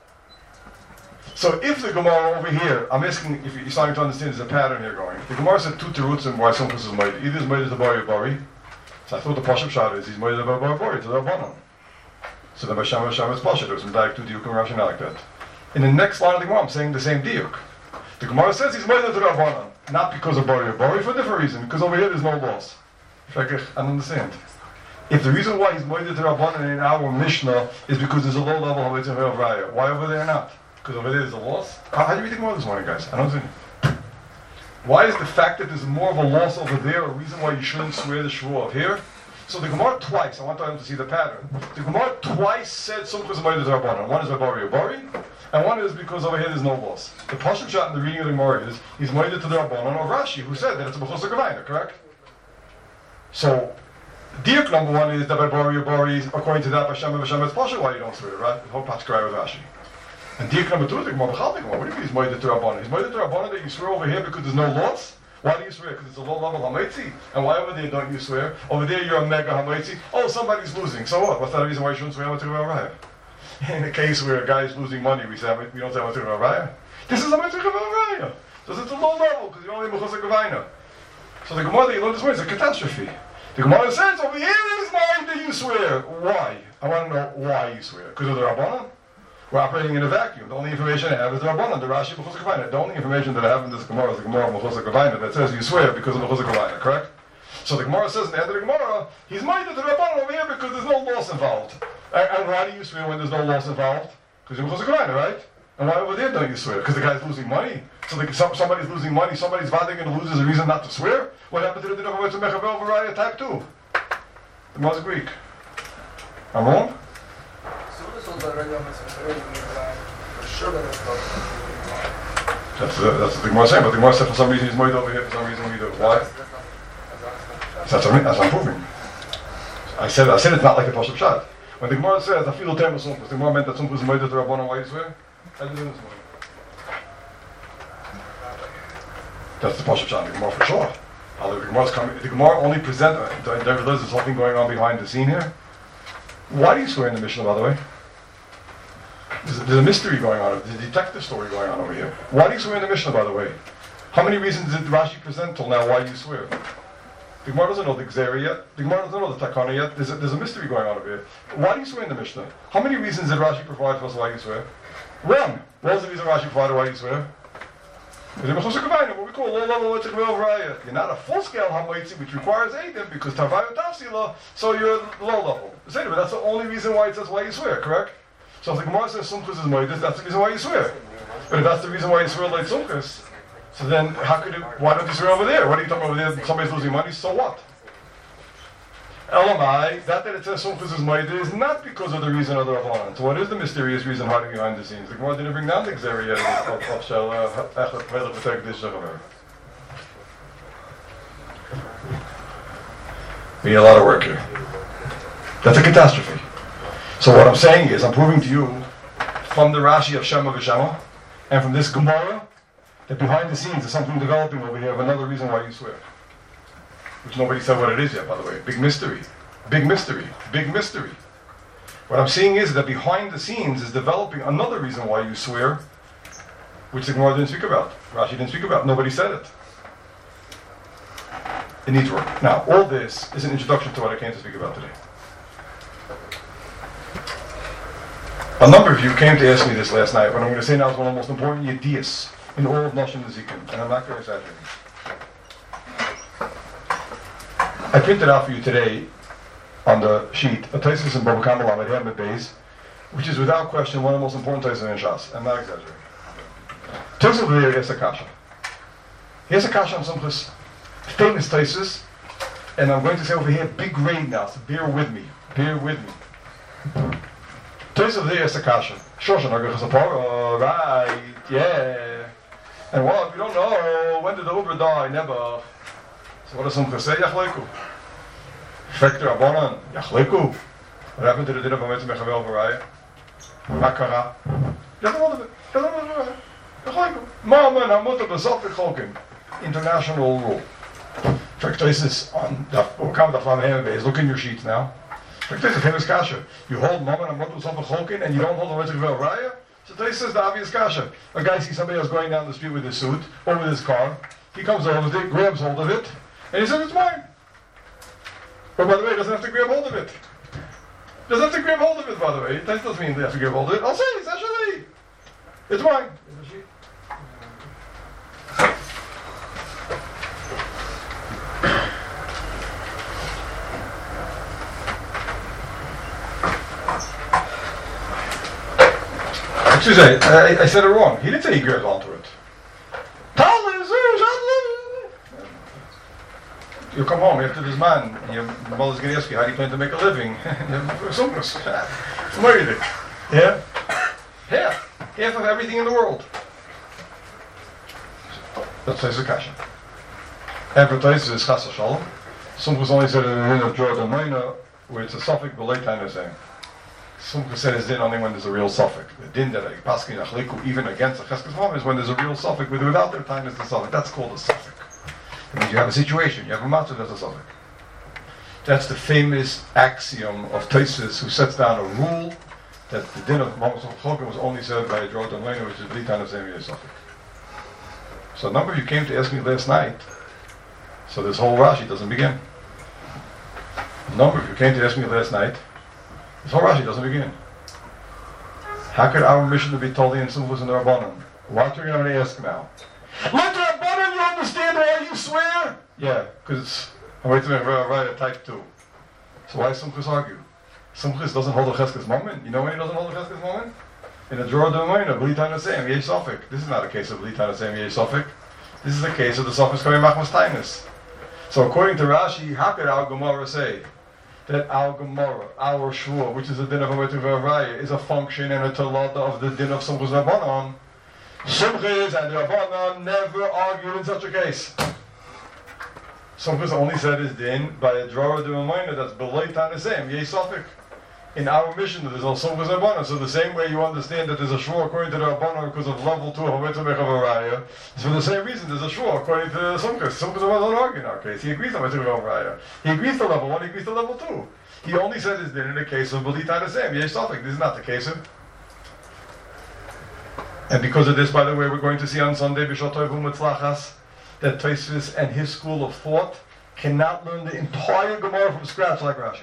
So if the Gemara over here, I'm asking if you're starting to understand there's a pattern here going. If the Gemara said two teruts and why Sumchis is moided. Either is moided to Bari. So I thought the Pashup shot is he's moided to Bari to the Rabbanan. So the Basham is Pashup. There's some diak 2 diuk and rationale like that. In the next line of the Gemara, I'm saying the same diuk. The Gemara says he's moided to the Rabbanan, not because of Bari for a different reason. Because over here there's no loss. I don't understand. If the reason why he's moided to Rabbanan in our Mishnah is because there's a low level of Raya, why over there not? Because over there there's a loss? How do you read the Gemara this morning, guys? I don't think. Why is the fact that there's more of a loss over there a reason why you shouldn't swear the Shvuah of here? So the Gemara twice, I want them to see the pattern. The Gemara twice said Sumchus moided to Rabbanan. One is Bari, and one is because over here there's no loss. The Pashup shot in the reading of the Gemara is he's moided to the Rabbanan or Rashi, who said that it's a B'chosar Gavaina, correct? So diuk number one is that by Bari, according to that, Hashem it's Pashup, why you don't swear, right? The whole Paschai with Rashi. And diuk number two is the Gemara B'chal. What do you mean he's moided to Rabbanan? He's moided to Rabbanan that you swear over here because there's no loss? Why do you swear? Because it's a low level hamaitzi. And why over there don't you swear? Over there you're a mega hamaitzi. Oh, somebody's losing. So what? What's that reason why you shouldn't swear Hamatzir Raya? In a case where a guy is losing money, we don't say Hamatzir Raya. This is Hamatzir Raya. So it's a low level because you're only B'chosar Gavaina. So the Gemara that you learn this way is a catastrophe. The Gemara says over here is mine that you swear. Why? I want to know why you swear. Because of the Rabbanan? We're operating in a vacuum. The only information I have is the Rabbanan, the Rashi B'chosar Gavaina. The only information that I have in this Gemara is the Gemara B'chosar Gavaina that says you swear because of B'chosar Gavaina, correct? So the Gemara says in the end of the Gemara, he's minded the Rabbanan over here because there's no loss involved. And why do you swear when there's no loss involved? Because you're B'chosar Gavaina, right? And why over there don't you swear? Because the guy's losing money. So somebody's losing money, somebody's vading and loses a reason not to swear? What happened to the Din of Mechavel Varaya type 2? The Gemara's Greek. I'm wrong? That's what the Gemara saying, but the Gemara said for some reason he's moed over here, for some reason we do. Why? That's what I'm proving. I said it's not like the Pashup Shad. When the Gemara says, I feel the term of Sumchus, the Gemara meant that Sumchus is moed to Rabbanan, why you swear? I did this morning. That's the Pashup Shad, the Gemara for sure. The Gemara only present, there's this whole thing going on behind the scene here. Why do you swear in the Mishnah, by the way? There's a mystery going on, there's a detective story going on over here. Why do you swear in the Mishnah, by the way? How many reasons did Rashi present till now why you swear? The Gemara doesn't know the Gzera yet. The Gemara doesn't know the Takana yet. There's a mystery going on over here. Why do you swear in the Mishnah? How many reasons did Rashi provide for us why you swear? One. What was the reason Rashi provided why you swear? Because you're B'chosar Gavaina, what we call low level Raya. You're not a full-scale Hamaitzi, which requires Eidim, because Tavayu Tafsila, so you're low level. But that's the only reason why it says why you swear, correct? So if the Gemara says Sumchus is Moedis, that's the reason why you swear. But if that's the reason why you swear like Sumchus, so then why don't you swear over there? What are you talking about over there? Somebody's losing money, so what? Elamai, that it says Sumchus is Moedis is not because of the reason of the Rabbanan. So what is the mysterious reason hiding behind the scenes? The Gemara didn't bring down the Gzera yet of Shel Echad Pelech V'Tek Dish. We need a lot of work here. That's a catastrophe. So what I'm saying is, I'm proving to you from the Rashi of Shema V'Shema and from this Gemara that behind the scenes there's something developing over here of another reason why you swear. Which nobody said what it is yet, by the way. Big mystery. Big mystery. Big mystery. What I'm seeing is that behind the scenes is developing another reason why you swear, which the Gemara didn't speak about. Rashi didn't speak about. Nobody said it. It needs work. Now, all this is an introduction to what I came to speak about today. A number of you came to ask me this last night. What I'm going to say now is one of the most important yediyas in all of Nashim Nezikin, and I'm not going to exaggerate. I printed out for you today on the sheet a Taisus in Bava Kama Lamed Hem Beis, which is without question one of the most important Taisus in Shas. I'm not exaggerating. Taisus over there is a kasha. He has a kasha on some famous Taisus, and I'm going to say over here big grade now, so bear with me. Bear with me. Taisus over there is a kasha. Shoshan Agachasapar, right, yeah. And what? We don't know. When did the Uber die? Never. So what does Simcha say? Yachleiku. Factor Abonon. Yachleiku. What happened to the din of Hametz Mechavel Varaya? Makara. Doesn't hold of it. Doesn't hold of it. Yachleiku. Mama and Hamuta Basofik Cholkin. International rule. Tractasis on the look in your sheets now. Tractasis famous kasha. You hold Mama and Hamuta Basofik Cholkin and you don't hold the Hametz Mechavel Varaya? So they says the obvious kasha. A guy sees somebody else going down the street with his suit or with his car. He comes over with it, grabs hold of it, and he says it's mine. But by the way, he doesn't have to grab hold of it. Doesn't have to grab hold of it, by the way. That doesn't mean they have to grab hold of it. I'll say it's actually it's mine. Excuse me, I said it wrong. He didn't say he grabbed onto it. You come home after this man, and your mother's going to ask you, how do you plan to make a living? Yeah? Half of everything in the world. That's the kasha. Advertises is chas v'shalom. Some only said in the din of Jordan Minor, where it's a suffix, but late time is saying. Some said it's din only when there's a real suffix. The din that a paskin achliku even against a cheskes mom is when there's a real suffix, but without their time is the suffix. That's called a suffix. It means you have a situation, you have a matzah, there's a suffix. That's the famous axiom of Tosfos, who sets down a rule that the din of Mamos Chokim was only said by a Jordan Lena, which is Blitan of Zemi suffix. So a number of you came to ask me last night, so this whole Rashi doesn't begin. A number of you came to ask me last night, this whole Rashi doesn't begin. How could our mission be totally in Sumvus and the Rabbanon? What are you going to ask now? Let the Rabbanon, you understand why you swear? Yeah, because I'm waiting to write a type 2. So why Sumchus argue? Sumchus doesn't hold a cheskes moment. You know when he doesn't hold a cheskes moment? In a drawer domain of Blitan Hasem, Yesh Sofik. This is not a case of Blitan Hasem, Yesh Sofik. This is a case of the Sofik coming Machmas Tainus. So according to Rashi, how could our Gemara say that our Gemara, our Shvur, which is the din of Hametiv Raya, is a function and a talada of the din of Sumchus Rabbanon? Sumchus and Rabbanon never argued in such a case. Sumchus only said his din by a drawer domain that's Belay Tanisem, Yesh Sofik. In our mission, there's also Sumchus Rabbanon. So the same way you understand that there's a Shvur according to the Rabbanon because of level 2 of Hametiv Raya, for the same reason there's a Shvur according to Sumchus. Sumchus Rabbanon doesn't argue in our case. He agrees to Hametiv Raya. He agrees to level 1, he agrees to level 2. He only said his din in the case of Belay Tanisem, Yesh Sofik. This is not the case of. And because of this, by the way, we're going to see on Sunday, B'Shal Tov U'Mitzlachas, that Tosfos and his school of thought cannot learn the entire Gemara from scratch like Rashi.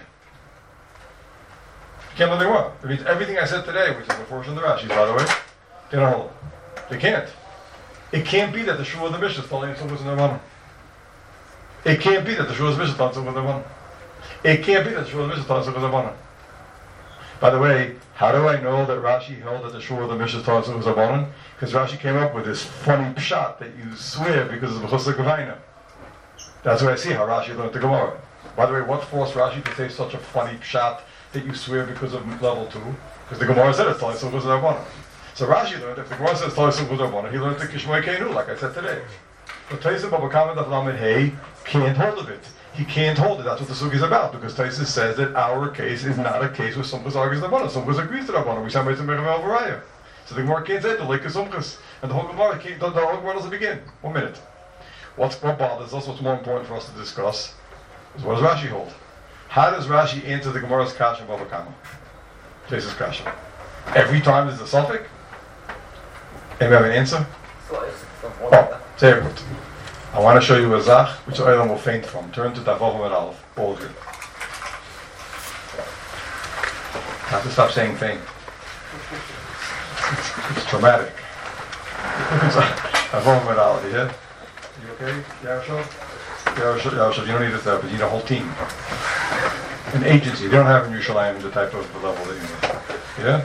You can't learn the Gemara. It means everything I said today, which is a portion of the Rashi, by the way, they don't hold it. They can't. It can't be that the Shua of the Mishnah is telling you something in the Rabbanon. It can't be that the Shua of the Mishnah is telling something in the Rabbanon. It can't be that the Shua of the Mishnah is telling something in the Rabbanon. By the way, how do I know that Rashi held that the Shua of the Mishnah is telling something in the Rabbanon? Because Rashi came up with this funny pshat that you swear because of B'chus Gavaina. That's where I see how Rashi learned the Gemara. By the way, what forced Rashi to say such a funny pshat that you swear because of level 2? Because the Gemara said it's telling something in the Rabbanon. So Rashi learned, if the Gemara says telling something in the Rabbanon, he learned the Kishmoy Keinu, like I said today. But Tosfos Baba Kama Daf Lamed Hey can't hold of it. He can't hold it. That's what the sugi is about. Because Tosfos says that our case is not a case where Sumchus argues the Rabbanon. Sumchus agrees to the Rabbanon. We say Meitzim Mechavel Varaya. So the Gemara can't say the Lake of Sumchus. And the whole Gemara can't, the whole Gemara doesn't begin. 1 minute. What bothers us, what's more important for us to discuss, is what does Rashi hold? How does Rashi answer the Gemara's kasha Baba Kama? Tosfos kasha. Every time there's a suffix? Anybody have an answer? Oh, very good. I want to show you a zach, which Olam will faint from. Turn to Tavov and Aleph. All good. I have to stop saying faint. It's traumatic. Tavov and Aleph, you hear? You okay, Yaroshov? Yaroshov, you don't need it there, but you need a whole team. An agency. They don't have in Yerushalayim the type of level that you need. Yeah?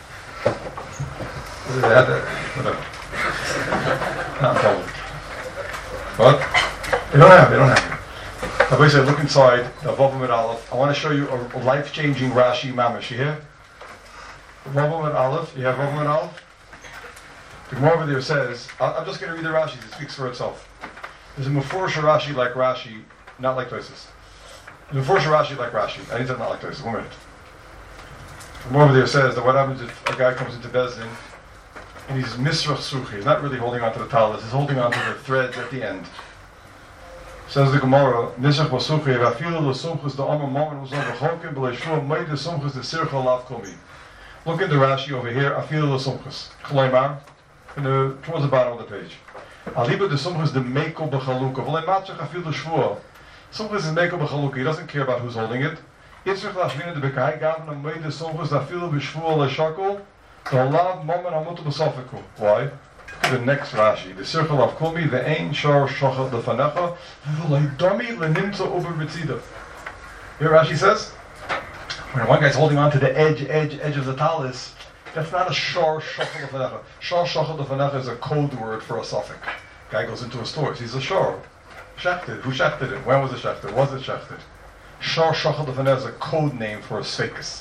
Whatever. Not told. What? They don't have it. Rabbi said, look inside the Vavam and Aleph. I want to show you a life-changing Rashi Mamash. You hear? Vavam and Aleph. You have Vavam and Aleph? The Gemara over there says, I'm just going to read the Rashi. It speaks for itself. There's a Mefurish Rashi like Rashi, not like Tosfos. There's a Mefurish Rashi like Rashi. I need to not like Tosfos. 1 minute. From over there says that what happens if a guy comes into Bezdin and he's misrach suchi, he's not really holding on to the talis, he's holding on to the threads at the end. Says the Gemara, misrach basuchi, vafilu l'sumchus the Amar Mammon was over chokim b'leishua meid the sumchus the sircha lav komi. Look into Rashi over here, afilu l'sumchus. Chloimar, towards the bottom of the page. Aliba the sumchus the meiko b'chaluka. V'lei matchach afilu shvua. Sumchus is meiko b'chaluka. He doesn't care about who's holding it. Yitzchak lashvina de bekai gavna meid the sumchus afilu b'shvua l'shakol. The lav Mammon hamutu b'sofeku. Why? The next Rashi, the circle of Kumi, the Ein Shar Shachar Lefanecha, V'leidami Lenimtza Over B'tzida. Here Rashi says, when one guy's holding on to the edge of the talis, that's not a Shar Shachar Lefanecha. Shar Shachar Lefanecha is a code word for a suffix. Guy goes into a store, sees a Shar. Shachted. Who shachted it? When was it shachted? Was it shachted? Shar Shachar Lefanecha is a code name for a sfekus.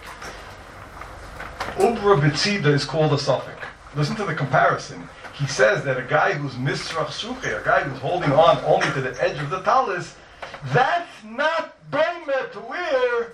Over B'tzida is called a suffix. Listen to the comparison. He says that a guy who's misrach suche, a guy who's holding on only to the edge of the talis, that's not doimet to where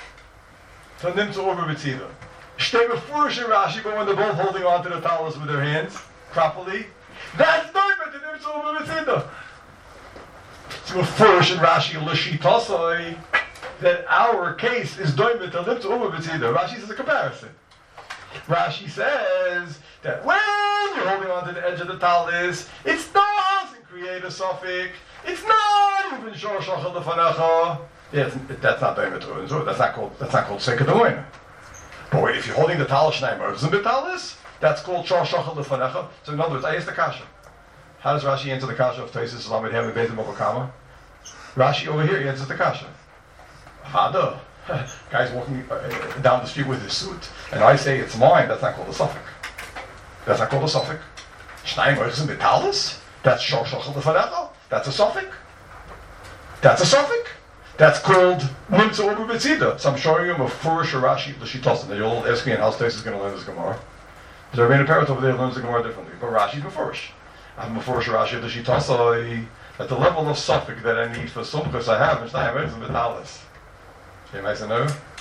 to nimtza over b'tzida. Shtei mefurish in Rashi, but when they're both holding on to the talis with their hands properly, that's doimet to nimtza over b'tzida. It's mefurish in Rashi l'shitasai that our case is doimet to nimtza over b'tzida. Rashi says a comparison. Rashi says that when you're holding on to the edge of the talis, it doesn't create a suffix. It's not even shor shachal lefanecha. That's not doimet. That's not called sekadoin. But wait, if you're holding the talis shnei mertzim b'talis, that's called shor shachal lefanecha. So in other words, I asked the kasha. How does Rashi answer the kasha of Tosfos Lamed Hem and Beit Mokama? Rashi over here answers the kasha. Vada. Guy's walking down the street with his suit, and I say it's mine. That's not called a suffix. That's not called a suffix. Shnei mertzim b'talis. That's shor shachal lefanecha. That's a suffix. That's a suffix. That's called nimtza over b'tzida. So I'm showing you a Mefurish Rashi l'shitasan. Now you'll ask me, and how Tosfos is going to learn this Gemara. There's a Rebbeinu Parrot over there learns the Gemara differently, but Rashi's Mefurish. I'm Mefurish Rashi l'shitasan. At the level of suffix that I need for sumchus, I have shnei mertzim b'talis. Okay, nice to know.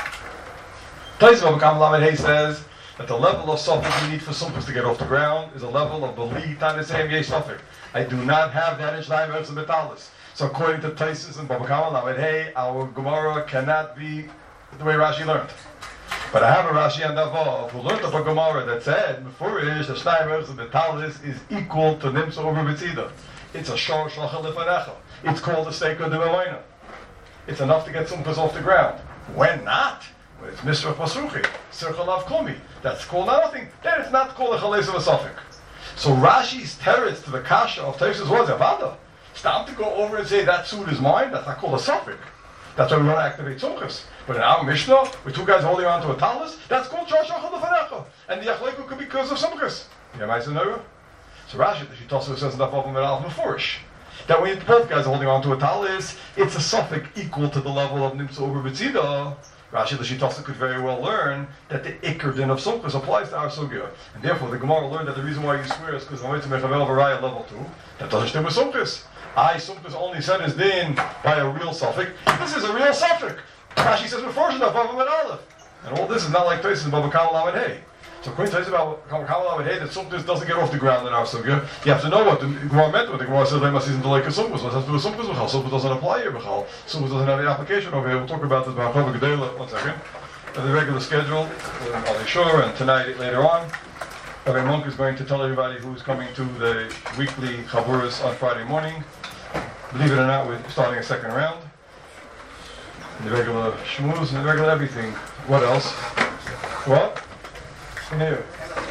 Tosfos Bava Lamed Hey says that the level of suffix you need for sumchus to get off the ground is a level of beli tanisem yesh suffix. I do not have that in shnei mertzim b'talis. So according to Tosfos and Bava Lamed Hey, our Gemara cannot be the way Rashi learned. But I have a Rashi and Davav who learned the Gemara that said Mefurish the shnei mertzim b'talis is equal to nimtza over b'tzida. It's a shor shachal lefanecha. It's called a steika de melayna. It's enough to get sumchus off the ground. When not, when it's misrach basuchi, circle of kumi, that's called nothing. Then it's not called a chales of a suffix. So Rashi's teretz to the kasha of Tosfos was avada. It's time to go over and say that suit is mine. That's not called a suffix. That's why we want to activate sumchus. But in our Mishnah, with two guys holding on to a talis, that's called shor shachal lefanecha, and the yachleiku could be because of sumchus. You know, so Rashi, she also says in the Bava Meral Mefurish that when both guys are holding on to a talis, it's a suffix equal to the level of nimtza over b'tzida. Rashi the Shitasa could very well learn that the ikar din of sumchus applies to our sugya, and therefore the Gemara learned that the reason why you swear is because Hametz Mechavel Varaya level 2. That doesn't do with sumchus. Sumchus only said is din by a real suffix. This is a real suffix. Rashi says before Shnei Bava Meral, and all this is not like Tosfos and Bava Lamed Hey. So according to about Kamala Hey, that sumchus doesn't get off the ground in our sugya. You have to know what the Gemara meant when the Gemara says Lema season to like a sumchus. What has to do with sumchus? Sumchus doesn't apply here. Sumchus doesn't have any application over here. We'll talk about this by Chava Gedela. 1 second. The regular schedule, I'll be sure, and tonight later on, Rabbi Monk is going to tell everybody who's coming to the weekly Chavuras on Friday morning. Believe it or not, we're starting a second round. And the regular shmooze and the regular everything. What else? What? Here.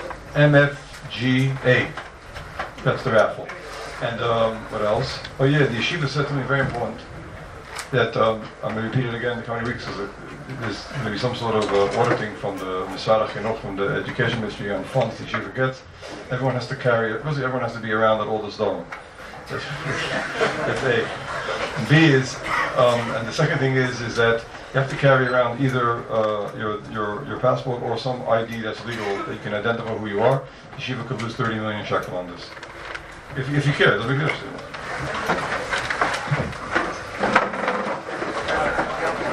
MFGA. That's the raffle. And what else? Oh yeah, the yeshiva said something very important that I'm going to repeat it again in the coming weeks. There's going to be some sort of auditing from the Misarach Chinuch, from the Education Ministry on funds the yeshiva gets. Everyone has to carry it. Firstly, everyone has to be around at all this dome. That's A. And B is, and the second thing is that you have to carry around either your passport or some ID that's legal that you can identify who you are. Yeshiva could lose 30 million shekel on this. If you care, it's a big difference. Thank you.